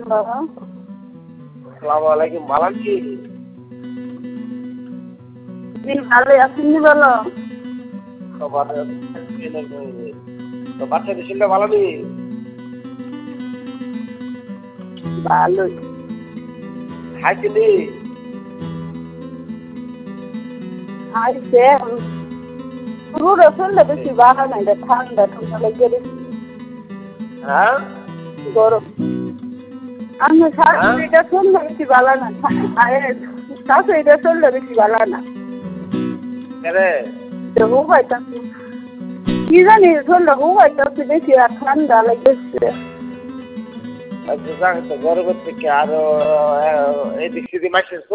আসসালামু আলাইকুম, ভালো আছি। ভালো আছেন বলো। তো বাচ্চাদের শরীরটা ভালো নেই? ভালোই খাইছি নি? আইসে পুরো শুনলে বেশি ভালো নাই, ঠান্ডা ঠান্ডা লেগে গেছে। হ্যাঁ, গরম আমি শাশুড়িটা শুনলে বেশি ভালো না, শাশুড়িটা শুনলে বেশি ভালো না। হুবাইতাছি কি জানি, শুনলে হুবাইতাছি বেশি, আর ঠান্ডা লেগেছে। গরমের থেকে আরো এদিক সেদিক মাসে